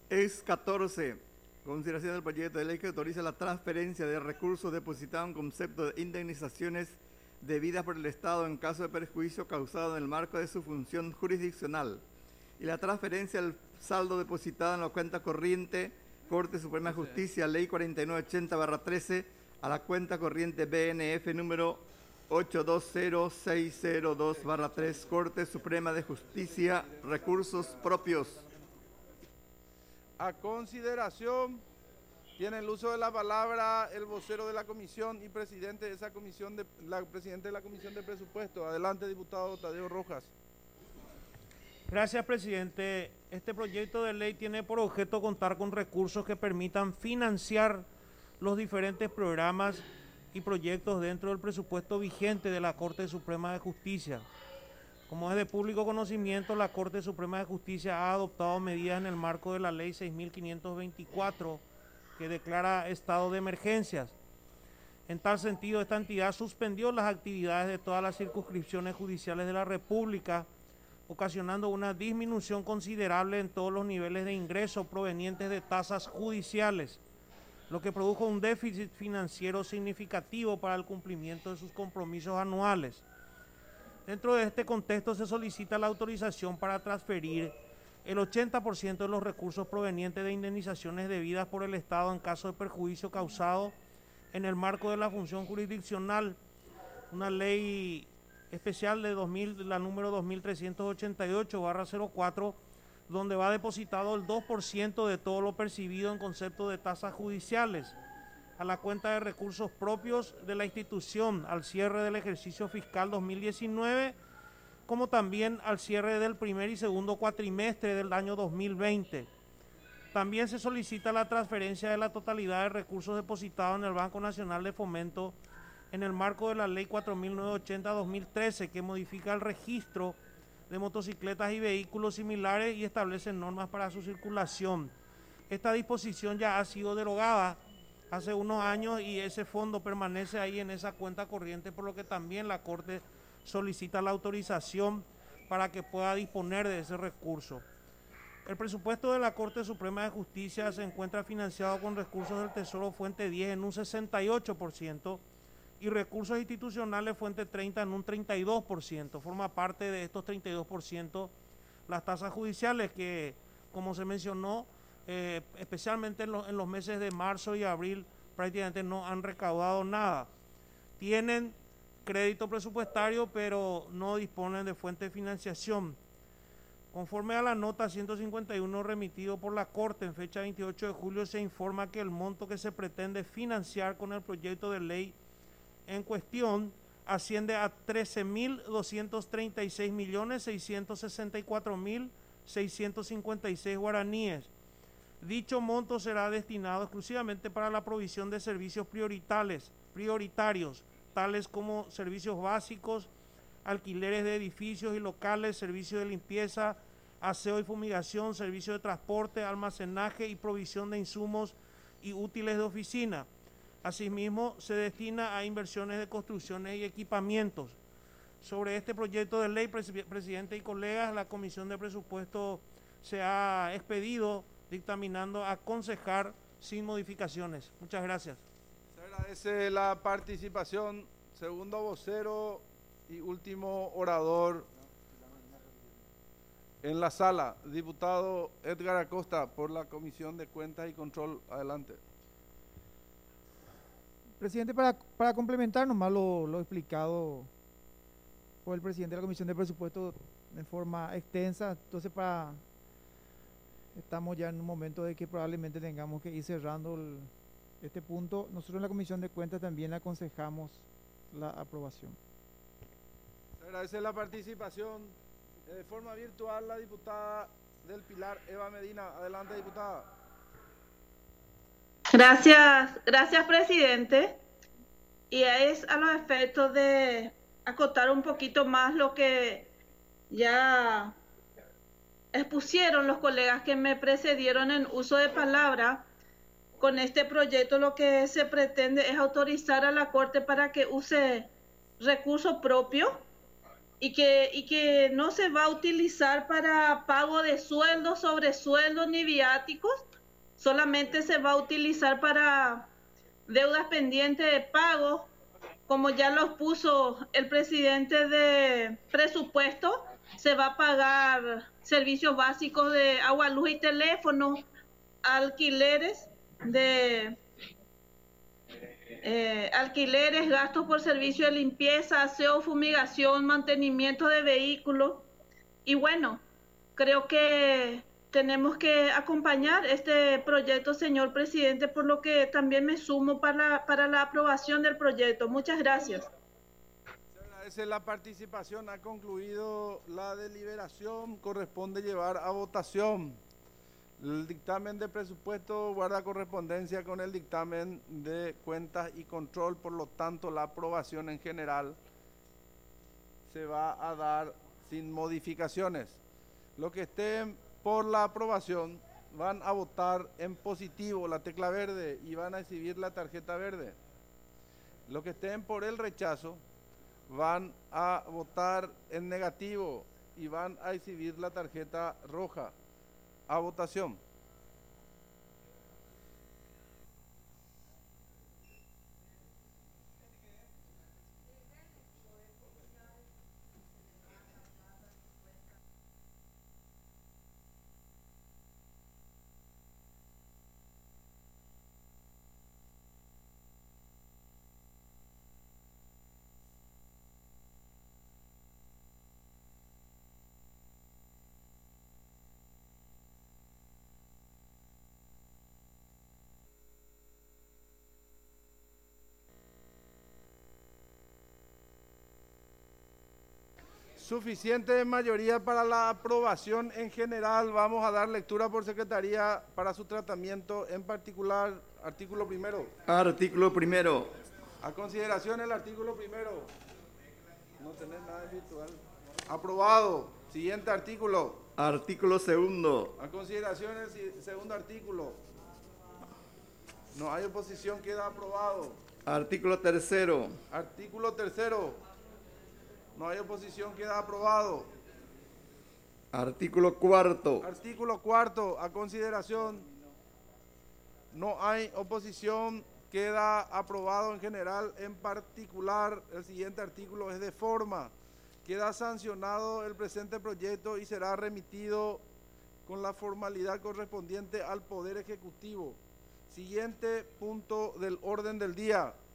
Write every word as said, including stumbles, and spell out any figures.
Es catorce. Consideración del proyecto de ley que autoriza la transferencia de recursos depositados en concepto de indemnizaciones debidas por el Estado en caso de perjuicio causado en el marco de su función jurisdiccional y la transferencia del saldo depositado en la cuenta corriente Corte Suprema de Justicia, Ley cuarenta y nueve ochenta barra trece, a la cuenta corriente B N F número ocho dos cero seis cero dos barra tres, Corte Suprema de Justicia, recursos propios. A consideración, tiene el uso de la palabra el vocero de la comisión y presidente de esa comisión, de, la presidente de la comisión de presupuesto. Adelante, diputado Tadeo Rojas. Gracias, presidente. Este proyecto de ley tiene por objeto contar con recursos que permitan financiar los diferentes programas y proyectos dentro del presupuesto vigente de la Corte Suprema de Justicia. Como es de público conocimiento, la Corte Suprema de Justicia ha adoptado medidas en el marco de la Ley seis mil quinientos veinticuatro, que declara estado de emergencias. En tal sentido, esta entidad suspendió las actividades de todas las circunscripciones judiciales de la República, ocasionando una disminución considerable en todos los niveles de ingreso provenientes de tasas judiciales, lo que produjo un déficit financiero significativo para el cumplimiento de sus compromisos anuales. Dentro de este contexto se solicita la autorización para transferir el ochenta por ciento de los recursos provenientes de indemnizaciones debidas por el Estado en caso de perjuicio causado en el marco de la función jurisdiccional, una ley especial de dos mil, la número dos mil trescientos ochenta y ocho barra cero cuatro, donde va depositado el dos por ciento de todo lo percibido en concepto de tasas judiciales a la cuenta de recursos propios de la institución al cierre del ejercicio fiscal dos mil diecinueve, como también al cierre del primer y segundo cuatrimestre del año dos mil veinte. También se solicita la transferencia de la totalidad de recursos depositados en el Banco Nacional de Fomento en el marco de la Ley cuatro mil novecientos ochenta barra dos mil trece, que modifica el registro de motocicletas y vehículos similares y establece normas para su circulación. Esta disposición ya ha sido derogada hace unos años y ese fondo permanece ahí en esa cuenta corriente, por lo que también la Corte solicita la autorización para que pueda disponer de ese recurso. El presupuesto de la Corte Suprema de Justicia se encuentra financiado con recursos del Tesoro Fuente diez en un sesenta y ocho por ciento y recursos institucionales Fuente treinta en un treinta y dos por ciento. Forma parte de estos treinta y dos por ciento las tasas judiciales que, como se mencionó, eh, especialmente en, lo, en los meses de marzo y abril, prácticamente no han recaudado nada. Tienen crédito presupuestario, pero no disponen de fuente de financiación. Conforme a la nota ciento cincuenta y uno remitido por la Corte en fecha veintiocho de julio, se informa que el monto que se pretende financiar con el proyecto de ley en cuestión asciende a trece mil doscientos treinta y seis millones seiscientos sesenta y cuatro mil seiscientos cincuenta y seis guaraníes. Dicho monto será destinado exclusivamente para la provisión de servicios prioritarios, prioritarios, tales como servicios básicos, alquileres de edificios y locales, servicios de limpieza, aseo y fumigación, servicios de transporte, almacenaje y provisión de insumos y útiles de oficina. Asimismo, se destina a inversiones de construcciones y equipamientos. Sobre este proyecto de ley, presidente y colegas, la Comisión de Presupuesto se ha expedido dictaminando aconsejar sin modificaciones. Muchas gracias. Se agradece la participación. Segundo vocero y último orador en la sala, diputado Edgar Acosta, por la Comisión de Cuentas y Control. Adelante. Presidente, para, para complementar nomás lo, lo explicado por el presidente de la Comisión de Presupuesto de forma extensa, entonces para estamos ya en un momento de que probablemente tengamos que ir cerrando el, este punto. Nosotros en la Comisión de Cuentas también aconsejamos la aprobación. Se agradece la participación eh, de forma virtual la diputada del Pilar, Eva Medina. Adelante, diputada. Gracias, gracias, presidente. Y es a los efectos de acotar un poquito más lo que ya expusieron los colegas que me precedieron en uso de palabra. Con este proyecto lo que se pretende es autorizar a la Corte para que use recursos propios y que, y que no se va a utilizar para pago de sueldos, sobre sueldos ni viáticos, solamente se va a utilizar para deudas pendientes de pago, como ya lo puso el presidente de presupuesto. Se va a pagar servicios básicos de agua, luz y teléfono, alquileres de eh, alquileres, gastos por servicio de limpieza, aseo, fumigación, mantenimiento de vehículos. Y bueno, creo que tenemos que acompañar este proyecto, señor presidente, por lo que también me sumo para la, para la aprobación del proyecto. Muchas gracias. Se agradece la participación. Ha concluido la deliberación. Corresponde llevar a votación. El dictamen de presupuesto guarda correspondencia con el dictamen de cuentas y control, por lo tanto la aprobación en general se va a dar sin modificaciones. Los que estén por la aprobación van a votar en positivo la tecla verde y van a exhibir la tarjeta verde. Los que estén por el rechazo van a votar en negativo y van a exhibir la tarjeta roja. A votación. Suficiente mayoría para la aprobación en general. Vamos a dar lectura por secretaría para su tratamiento, en particular, artículo primero. Artículo primero. A consideración el artículo primero. No tenés nada virtual. Aprobado. Siguiente artículo. Artículo segundo. A consideración el segundo artículo. No hay oposición, queda aprobado. Artículo tercero. Artículo tercero. No hay oposición, queda aprobado. Artículo cuarto. Artículo cuarto, a consideración. No hay oposición, queda aprobado en general. En particular, el siguiente artículo es de forma. Queda sancionado el presente proyecto y será remitido con la formalidad correspondiente al Poder Ejecutivo. Siguiente punto del orden del día.